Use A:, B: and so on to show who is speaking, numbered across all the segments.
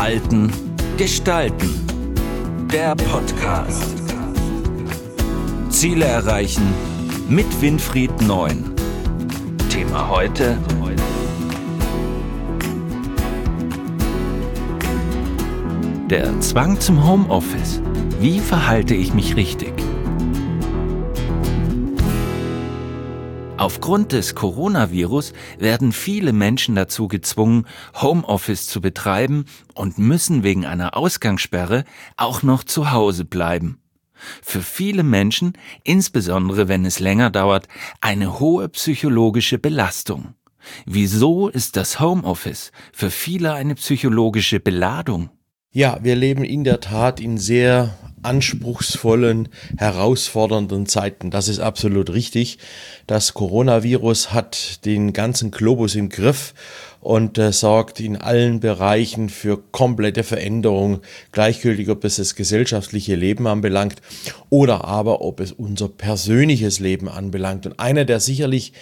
A: Halten, Gestalten. Der Podcast. Ziele erreichen mit Winfried Neun. Thema heute: der Zwang zum Homeoffice. Wie verhalte ich mich richtig? Aufgrund des Coronavirus werden viele Menschen dazu gezwungen, Homeoffice zu betreiben und müssen wegen einer Ausgangssperre auch noch zu Hause bleiben. Für viele Menschen, insbesondere wenn es länger dauert, eine hohe psychologische Belastung. Wieso ist das Homeoffice für viele eine psychologische Beladung?
B: Ja, wir leben in der Tat in sehr anspruchsvollen, herausfordernden Zeiten. Das ist absolut richtig. Das Coronavirus hat den ganzen Globus im Griff und sorgt in allen Bereichen für komplette Veränderung, gleichgültig ob es das gesellschaftliche Leben anbelangt oder aber ob es unser persönliches Leben anbelangt. Und einer der sicherlich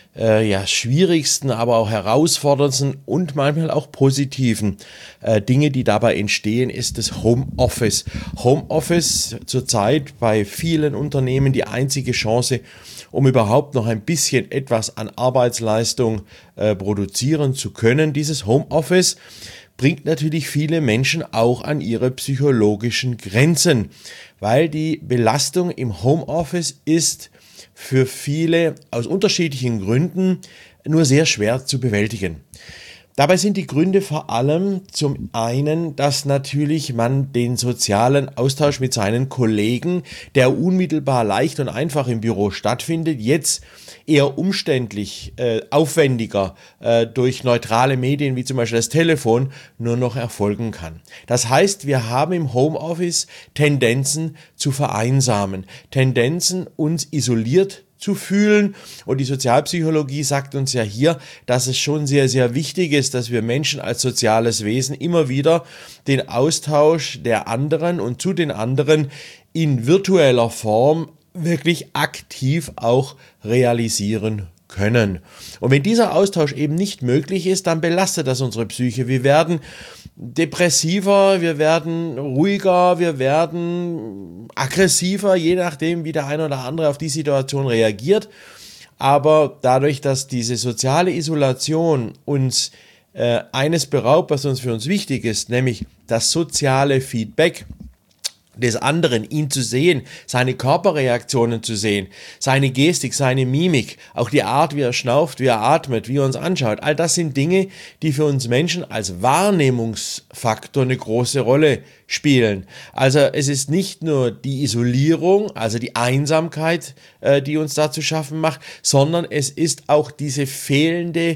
B: schwierigsten, aber auch herausforderndsten und manchmal auch positiven Dinge, die dabei entstehen, ist das Homeoffice. Homeoffice zurzeit bei vielen Unternehmen die einzige Chance, um überhaupt noch ein bisschen etwas an Arbeitsleistung produzieren zu können. Dieses Homeoffice bringt natürlich viele Menschen auch an ihre psychologischen Grenzen, weil die Belastung im Homeoffice ist für viele aus unterschiedlichen Gründen nur sehr schwer zu bewältigen. Dabei sind die Gründe vor allem zum einen, dass natürlich man den sozialen Austausch mit seinen Kollegen, der unmittelbar leicht und einfach im Büro stattfindet, jetzt eher umständlich, aufwendiger durch neutrale Medien wie zum Beispiel das Telefon nur noch erfolgen kann. Das heißt, wir haben im Homeoffice Tendenzen zu vereinsamen, Tendenzen uns isoliert zu fühlen. Und die Sozialpsychologie sagt uns ja hier, dass es schon sehr, sehr wichtig ist, dass wir Menschen als soziales Wesen immer wieder den Austausch der anderen und zu den anderen in virtueller Form wirklich aktiv auch realisieren können. Und wenn dieser Austausch eben nicht möglich ist, dann belastet das unsere Psyche. Wir werden depressiver, wir werden ruhiger, wir werden aggressiver, je nachdem, wie der eine oder andere auf die Situation reagiert. Aber dadurch, dass diese soziale Isolation uns eines beraubt, was für uns wichtig ist, nämlich das soziale Feedback des anderen, ihn zu sehen, seine Körperreaktionen zu sehen, seine Gestik, seine Mimik, auch die Art, wie er schnauft, wie er atmet, wie er uns anschaut. All das sind Dinge, die für uns Menschen als Wahrnehmungsfaktor eine große Rolle spielen. Also es ist nicht nur die Isolierung, also die Einsamkeit, die uns da zu schaffen macht, sondern es ist auch diese fehlende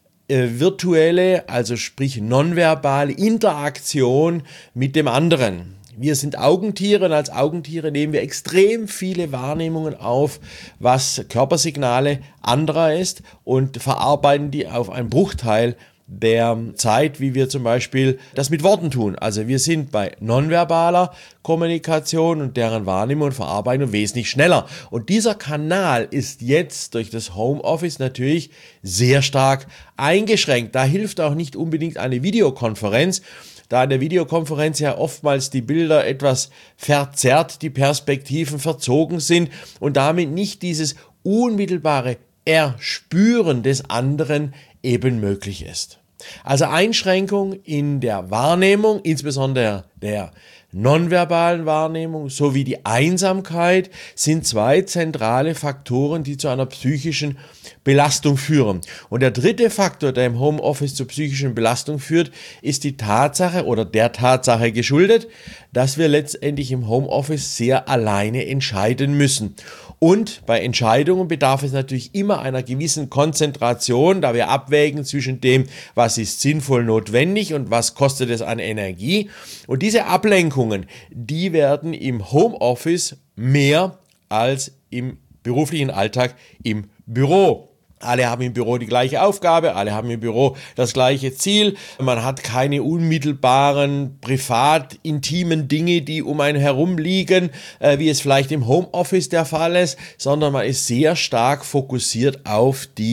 B: virtuelle, also sprich nonverbale Interaktion mit dem anderen. Wir sind Augentiere und als Augentiere nehmen wir extrem viele Wahrnehmungen auf, was Körpersignale anderer ist und verarbeiten die auf einen Bruchteil der Zeit, wie wir zum Beispiel das mit Worten tun. Also wir sind bei nonverbaler Kommunikation und deren Wahrnehmung und Verarbeitung wesentlich schneller. Und dieser Kanal ist jetzt durch das Homeoffice natürlich sehr stark eingeschränkt. Da hilft auch nicht unbedingt eine Videokonferenz, da in der Videokonferenz ja oftmals die Bilder etwas verzerrt, die Perspektiven verzogen sind und damit nicht dieses unmittelbare Erspüren des anderen eben möglich ist. Also Einschränkung in der Wahrnehmung, insbesondere der nonverbalen Wahrnehmung sowie die Einsamkeit sind zwei zentrale Faktoren, die zu einer psychischen Belastung führen. Und der dritte Faktor, der im Homeoffice zur psychischen Belastung führt, ist die Tatsache oder der Tatsache geschuldet, dass wir letztendlich im Homeoffice sehr alleine entscheiden müssen. Und bei Entscheidungen bedarf es natürlich immer einer gewissen Konzentration, da wir abwägen zwischen dem, was ist sinnvoll notwendig und was kostet es an Energie. Und diese Ablenkungen, die werden im Homeoffice mehr als im beruflichen Alltag im Büro. Alle haben im Büro die gleiche Aufgabe, alle haben im Büro das gleiche Ziel. Man hat keine unmittelbaren, privat, intimen Dinge, die um einen herum liegen, wie es vielleicht im Homeoffice der Fall ist, sondern man ist sehr stark fokussiert auf die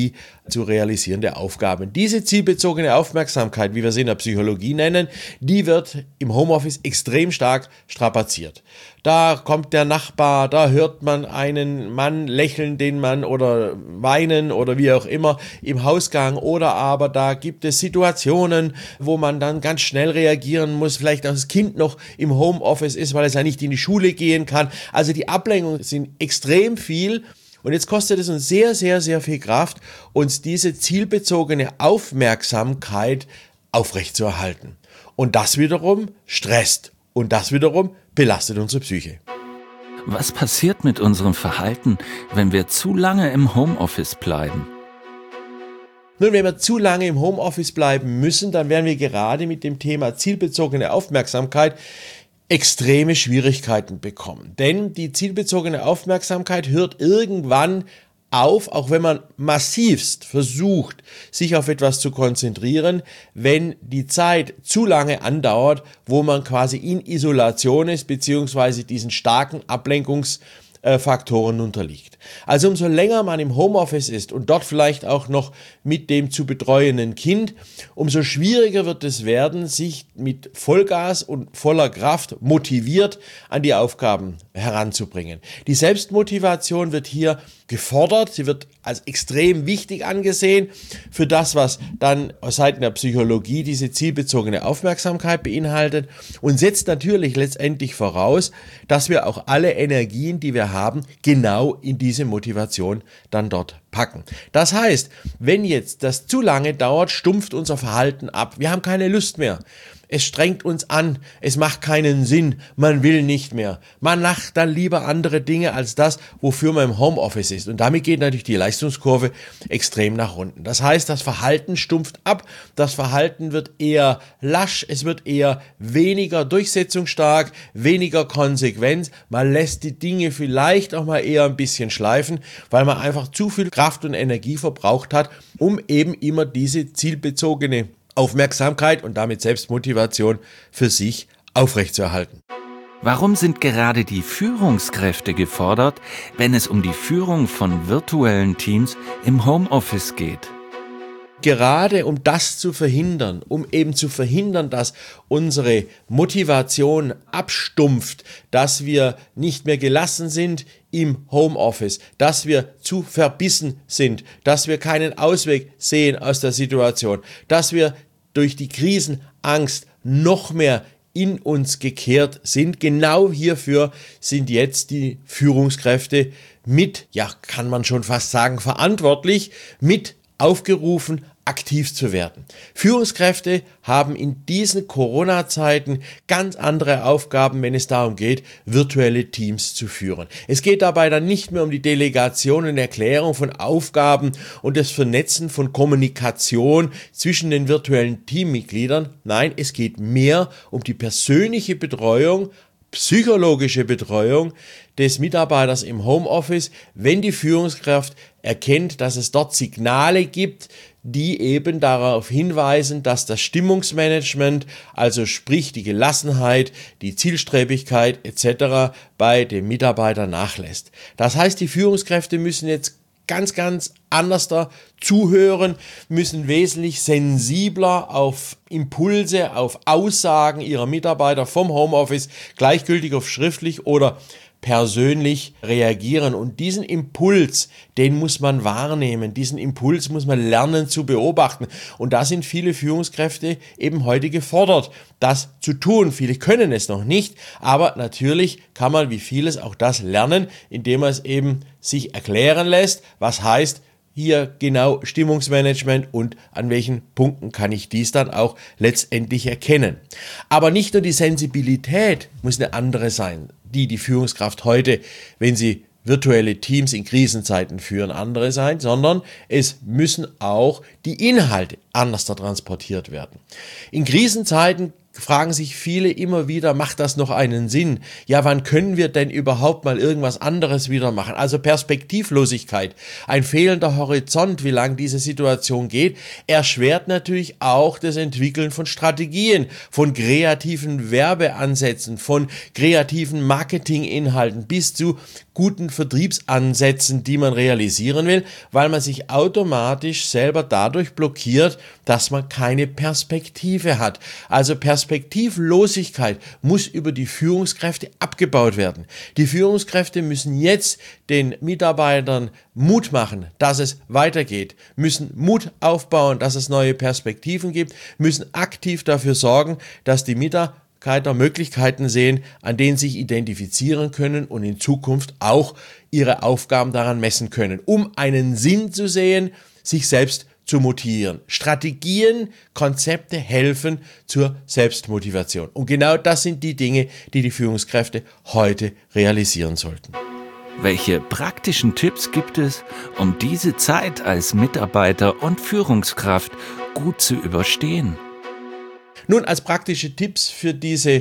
B: zu realisierende Aufgaben. Diese zielbezogene Aufmerksamkeit, wie wir sie in der Psychologie nennen, die wird im Homeoffice extrem stark strapaziert. Da kommt der Nachbar, da hört man einen Mann lächeln, den man oder weinen oder wie auch immer im Hausgang, oder aber da gibt es Situationen, wo man dann ganz schnell reagieren muss, vielleicht auch das Kind noch im Homeoffice ist, weil es ja nicht in die Schule gehen kann. Also die Ablenkungen sind extrem viel. Und jetzt kostet es uns sehr, sehr, sehr viel Kraft, uns diese zielbezogene Aufmerksamkeit aufrechtzuerhalten. Und das wiederum stresst. Und das wiederum belastet unsere Psyche.
A: Was passiert mit unserem Verhalten, wenn wir zu lange im Homeoffice bleiben?
B: Nun, wenn wir zu lange im Homeoffice bleiben müssen, dann werden wir gerade mit dem Thema zielbezogene Aufmerksamkeit extreme Schwierigkeiten bekommen. Denn die zielbezogene Aufmerksamkeit hört irgendwann auf, auch wenn man massivst versucht, sich auf etwas zu konzentrieren, wenn die Zeit zu lange andauert, wo man quasi in Isolation ist, beziehungsweise diesen starken Ablenkungsfaktoren unterliegt. Also umso länger man im Homeoffice ist und dort vielleicht auch noch mit dem zu betreuenden Kind, umso schwieriger wird es werden, sich mit Vollgas und voller Kraft motiviert an die Aufgaben heranzubringen. Die Selbstmotivation wird hier gefordert, sie wird als extrem wichtig angesehen für das, was dann aus Seiten der Psychologie diese zielbezogene Aufmerksamkeit beinhaltet, und setzt natürlich letztendlich voraus, dass wir auch alle Energien, die wir haben, genau in diese Motivation dann dort packen. Das heißt, wenn jetzt das zu lange dauert, stumpft unser Verhalten ab. Wir haben keine Lust mehr. Es strengt uns an, es macht keinen Sinn, man will nicht mehr. Man macht dann lieber andere Dinge als das, wofür man im Homeoffice ist. Und damit geht natürlich die Leistungskurve extrem nach unten. Das heißt, das Verhalten stumpft ab, das Verhalten wird eher lasch, es wird eher weniger durchsetzungsstark, weniger konsequent. Man lässt die Dinge vielleicht auch mal eher ein bisschen schleifen, weil man einfach zu viel Kraft und Energie verbraucht hat, um eben immer diese zielbezogene Aufmerksamkeit und damit Selbstmotivation für sich aufrechtzuerhalten.
A: Warum sind gerade die Führungskräfte gefordert, wenn es um die Führung von virtuellen Teams im Homeoffice geht?
B: Gerade um das zu verhindern, um eben zu verhindern, dass unsere Motivation abstumpft, dass wir nicht mehr gelassen sind im Homeoffice, dass wir zu verbissen sind, dass wir keinen Ausweg sehen aus der Situation, dass wir durch die Krisenangst noch mehr in uns gekehrt sind. Genau hierfür sind jetzt die Führungskräfte mit, ja, kann man schon fast sagen, verantwortlich, mit aufgerufen, aktiv zu werden. Führungskräfte haben in diesen Corona-Zeiten ganz andere Aufgaben, wenn es darum geht, virtuelle Teams zu führen. Es geht dabei dann nicht mehr um die Delegation und Erklärung von Aufgaben und das Vernetzen von Kommunikation zwischen den virtuellen Teammitgliedern. Nein, es geht mehr um die persönliche Betreuung, psychologische Betreuung des Mitarbeiters im Homeoffice, wenn die Führungskraft erkennt, dass es dort Signale gibt, die eben darauf hinweisen, dass das Stimmungsmanagement, also sprich die Gelassenheit, die Zielstrebigkeit etc. bei dem Mitarbeiter nachlässt. Das heißt, die Führungskräfte müssen jetzt ganz anders da zuhören, müssen wesentlich sensibler auf Impulse, auf Aussagen ihrer Mitarbeiter vom Homeoffice, gleichgültig auf schriftlich oder persönlich reagieren. Und diesen Impuls, den muss man wahrnehmen, diesen Impuls muss man lernen zu beobachten. Und da sind viele Führungskräfte eben heute gefordert, das zu tun. Viele können es noch nicht, aber natürlich kann man wie vieles auch das lernen, indem man es eben sich erklären lässt, was heißt hier genau Stimmungsmanagement und an welchen Punkten kann ich dies dann auch letztendlich erkennen. Aber nicht nur die Sensibilität muss eine andere sein, die Führungskraft heute, wenn sie virtuelle Teams in Krisenzeiten führen, andere sein, sondern es müssen auch die Inhalte anders transportiert werden. In Krisenzeiten fragen sich viele immer wieder, macht das noch einen Sinn? Ja, wann können wir denn überhaupt mal irgendwas anderes wieder machen? Also Perspektivlosigkeit, ein fehlender Horizont, wie lange diese Situation geht, erschwert natürlich auch das Entwickeln von Strategien, von kreativen Werbeansätzen, von kreativen Marketinginhalten bis zu guten Vertriebsansätzen, die man realisieren will, weil man sich automatisch selber dadurch blockiert, dass man keine Perspektive hat. Also Perspektivlosigkeit muss über die Führungskräfte abgebaut werden. Die Führungskräfte müssen jetzt den Mitarbeitern Mut machen, dass es weitergeht, müssen Mut aufbauen, dass es neue Perspektiven gibt, müssen aktiv dafür sorgen, dass die Mitarbeiter Möglichkeiten sehen, an denen sich identifizieren können und in Zukunft auch ihre Aufgaben daran messen können, um einen Sinn zu sehen, sich selbst zu motivieren. Strategien, Konzepte helfen zur Selbstmotivation. Und genau das sind die Dinge, die die Führungskräfte heute realisieren sollten.
A: Welche praktischen Tipps gibt es, um diese Zeit als Mitarbeiter und Führungskraft gut zu überstehen?
B: Nun, als praktische Tipps für diese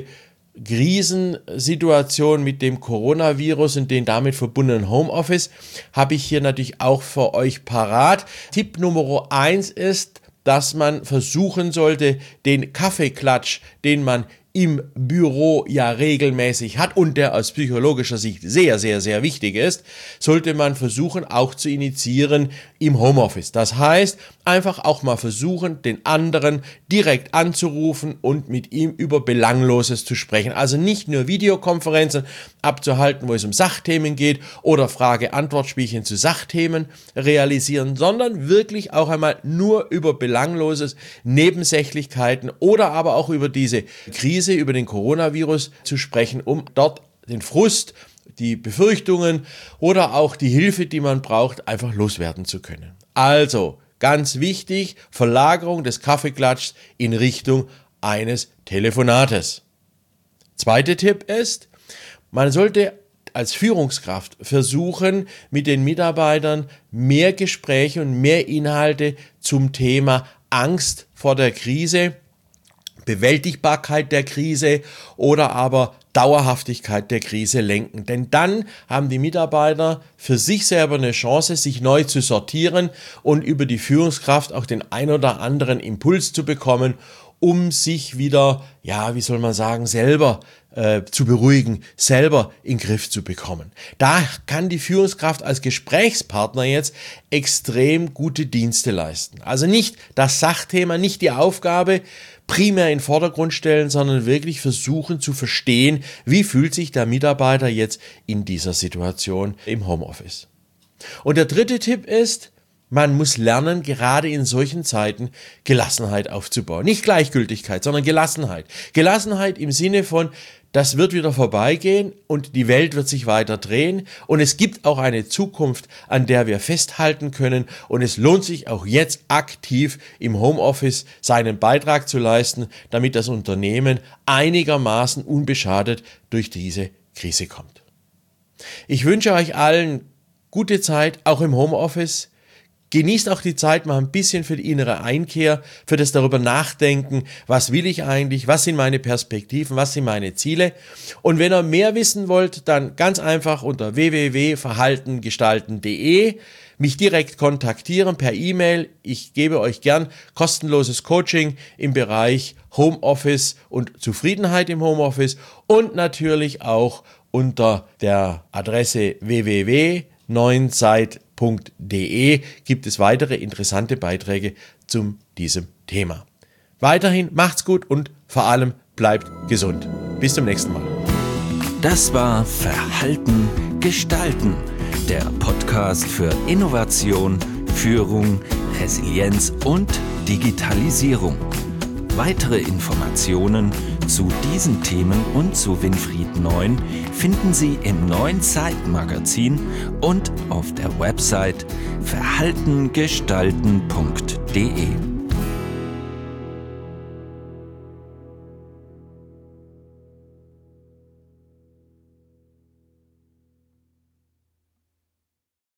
B: Krisensituation mit dem Coronavirus und den damit verbundenen Homeoffice habe ich hier natürlich auch für euch parat. Tipp Nummer 1 ist, dass man versuchen sollte, den Kaffeeklatsch, den man im Büro ja regelmäßig hat und der aus psychologischer Sicht sehr, sehr, sehr wichtig ist, sollte man versuchen auch zu initiieren im Homeoffice. Das heißt, einfach auch mal versuchen, den anderen direkt anzurufen und mit ihm über Belangloses zu sprechen. Also nicht nur Videokonferenzen abzuhalten, wo es um Sachthemen geht oder Frage-Antwort-Spielchen zu Sachthemen realisieren, sondern wirklich auch einmal nur über Belangloses, Nebensächlichkeiten oder aber auch über diese Krise, über den Coronavirus zu sprechen, um dort den Frust, die Befürchtungen oder auch die Hilfe, die man braucht, einfach loswerden zu können. Also, ganz wichtig, Verlagerung des Kaffeeklatschs in Richtung eines Telefonates. Zweiter Tipp ist, man sollte als Führungskraft versuchen, mit den Mitarbeitern mehr Gespräche und mehr Inhalte zum Thema Angst vor der Krise, Bewältigbarkeit der Krise oder aber Dauerhaftigkeit der Krise lenken. Denn dann haben die Mitarbeiter für sich selber eine Chance, sich neu zu sortieren und über die Führungskraft auch den ein oder anderen Impuls zu bekommen, um sich wieder, selber zu beruhigen, selber in den Griff zu bekommen. Da kann die Führungskraft als Gesprächspartner jetzt extrem gute Dienste leisten. Also nicht das Sachthema, nicht die Aufgabe primär in den Vordergrund stellen, sondern wirklich versuchen zu verstehen, wie fühlt sich der Mitarbeiter jetzt in dieser Situation im Homeoffice. Und der dritte Tipp ist, man muss lernen, gerade in solchen Zeiten Gelassenheit aufzubauen. Nicht Gleichgültigkeit, sondern Gelassenheit. Gelassenheit im Sinne von, das wird wieder vorbeigehen und die Welt wird sich weiter drehen und es gibt auch eine Zukunft, an der wir festhalten können und es lohnt sich auch jetzt aktiv im Homeoffice seinen Beitrag zu leisten, damit das Unternehmen einigermaßen unbeschadet durch diese Krise kommt. Ich wünsche euch allen gute Zeit, auch im Homeoffice. Genießt auch die Zeit mal ein bisschen für die innere Einkehr, für das darüber nachdenken, was will ich eigentlich, was sind meine Perspektiven, was sind meine Ziele. Und wenn ihr mehr wissen wollt, dann ganz einfach unter www.verhaltengestalten.de mich direkt kontaktieren per E-Mail. Ich gebe euch gern kostenloses Coaching im Bereich Homeoffice und Zufriedenheit im Homeoffice und natürlich auch unter der Adresse www.neunzeit.de gibt es weitere interessante Beiträge zu diesem Thema. Weiterhin macht's gut und vor allem bleibt gesund. Bis zum nächsten Mal.
A: Das war Verhalten gestalten, der Podcast für Innovation, Führung, Resilienz und Digitalisierung. Weitere Informationen zu diesen Themen und zu Winfried Neun finden Sie im Neuen Zeitmagazin und auf der Website verhaltengestalten.de.